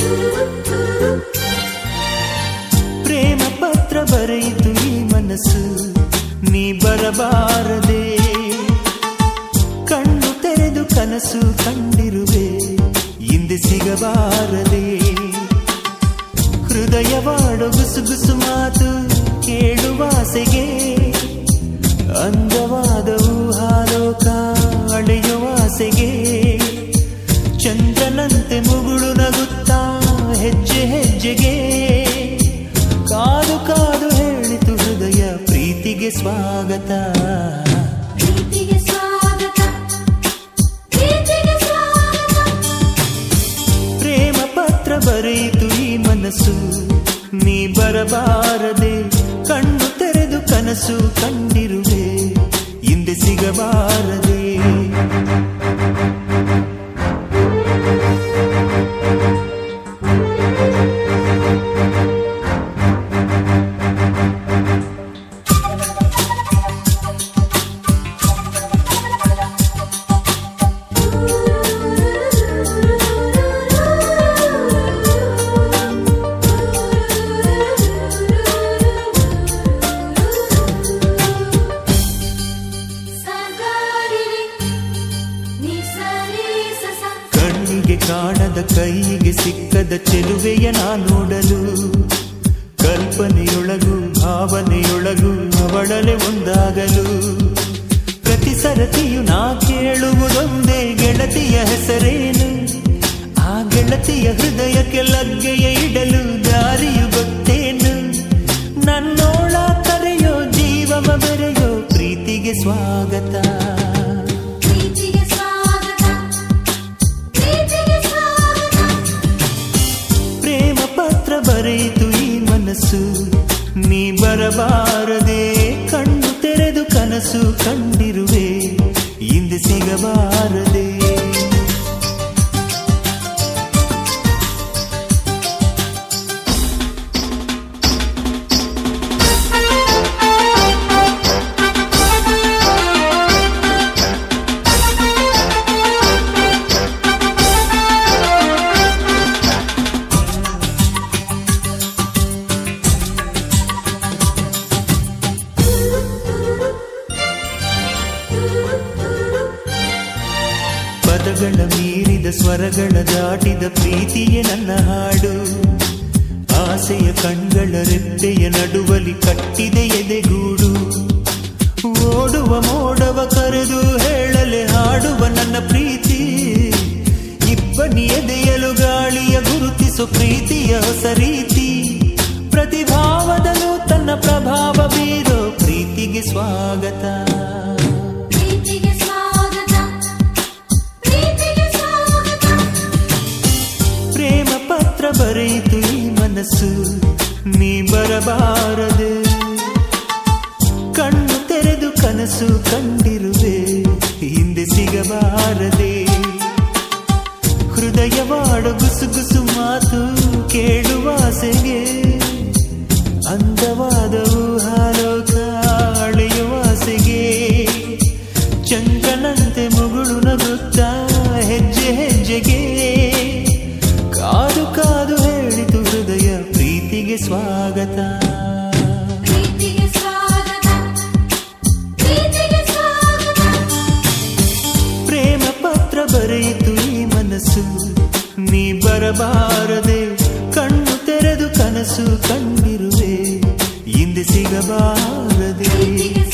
ಪ್ರೇಮ ಪತ್ರ ಬರೆಯಿತು ಈ ಮನಸ್ಸು, ನೀ ಬರಬಾರದೆ. ಕಣ್ಣು ತೆರೆದು ಕನಸು ಕಂಡಿರುವೆ, ಹಿಂದೆ ಸಿಗಬಾರದೆ. ಹೃದಯವಾಡೋ ಗುಸುಗುಸು ಮಾತು ಕೇಳುವಾಸೆಗೆ, ಅಂದವಾದ ಊಹಾಲೋಕ ಅಳೆಯುವಾಸೆಗೆ. ಚಂದ್ರನಂತೆ ಮುಗುಳು ನಗುತ್ತಾ ಹೆಜ್ಜೆ ಹೆಜ್ಜೆಗೆ, ಕಾದು ಕಾದು ಹೇಳಿತು ಹೃದಯ ಪ್ರೀತಿಗೆ ಸ್ವಾಗತ. ಪ್ರೇಮ ಪತ್ರ ಬರೆಯಿತು ಈ ಮನಸ್ಸು, ನೀ ಬರಬಾರದೆ. ಕಣ್ಣು ತೆರೆದು ಕನಸು ಕಂಡಿರುವೆ, ಹಿಂದೆ ಸಿಗಬಾರದೆ. ಕಾಣದ ಕೈಗೆ ಸಿಕ್ಕದ ಚೆಲುವೆಯ ನಾ ನೋಡಲು, ಕಲ್ಪನೆಯೊಳಗು ಭಾವನೆಯೊಳಗು ಅವಳಲೆ ಒಂದಾಗಲು. ಪ್ರತಿ ಸರತಿಯು ನಾ ಕೇಳುವುದೊಂದೇ, ಗೆಳತಿಯ ಹೆಸರೇನು? ಆ ಗೆಳತಿಯ ಹೃದಯಕ್ಕೆ ಲಗ್ಗೆಯ ಇಡಲು ದಾರಿಯು ಗೊತ್ತೇನು? ನನ್ನೋಳ ಕರೆಯೋ ಜೀವವ ಬೆರೆಯೋ ಪ್ರೀತಿಗೆ ಸ್ವಾಗತ. ಬರೆಯಿತು ಈ ಮನಸ್ಸು, ನೀ ಬರಬಾರದೆ. ಕಣ್ಣು ತೆರೆದು ಕನಸು ಕಂಡಿರುವೆ, ಹಿಂದೆ ಸಿಗಬಾರದೆ. ಪದಗಳ ಮೀರಿದ ಸ್ವರಗಳ ದಾಟಿದ ಪ್ರೀತಿಯೇ ನನ್ನ ಹಾಡು. ಆಸೆಯ ಕಣ್ಗಳ ರೆಪ್ಪೆಯ ನಡುವಲಿ ಕಟ್ಟಿದೆ ಎದೆಗೂಡು. ಓಡುವ ಮೋಡವ ಕರೆದು ಹೇಳಲೆ ಹಾಡುವ ನನ್ನ ಪ್ರೀತಿ. ಇಬ್ಬನಿ ಎದೆಯಲು ಗಾಳಿಯ ಗುರುತಿಸು ಪ್ರೀತಿಯ ಹೊಸ ರೀತಿ. ಪ್ರತಿಭಾವದಲ್ಲೂ ತನ್ನ ಪ್ರಭಾವ ಬೀರೋ ಪ್ರೀತಿಗೆ ಸ್ವಾಗತ. ಬರೆಯಿತು ಈ ಮನಸ್ಸು, ನೀ ಬರಬಾರದೆ. ಕಣ್ಣು ತೆರೆದು ಕನಸು ಕಂಡಿರುವೆ, ಹಿಂದೆ ಸಿಗಬಾರದೆ. ಹೃದಯವಾಡೋ ಗುಸುಗುಸು ಮಾತು ಕೇಳುವಾಸೆಗೆ, ಅಂದವಾದ ಊಹಾಲೋಕ ಅಳೆಯುವಾಸೆಗೆ. ಚಂದ್ರನಂತೆ ಮುಗುಳು ನಗುತ್ತಾ ಹೆಜ್ಜೆ ಹೆಜ್ಜೆಗೆ, ಕಾದು ಕಾದು ಹೇಳಿತು ಹೃದಯ ಪ್ರೀತಿಗೆ ಸ್ವಾಗತ. ಪ್ರೇಮ ಪತ್ರ ಬರೆಯಿತು ಈ ಮನಸ್ಸು, ನೀ ಬರಬಾರದೆ. ಕಣ್ಣು ತೆರೆದು ಕನಸು ಕಂಡಿರುವೆ, ಹಿಂದೆ ಸಿಗಬಾರದೆ.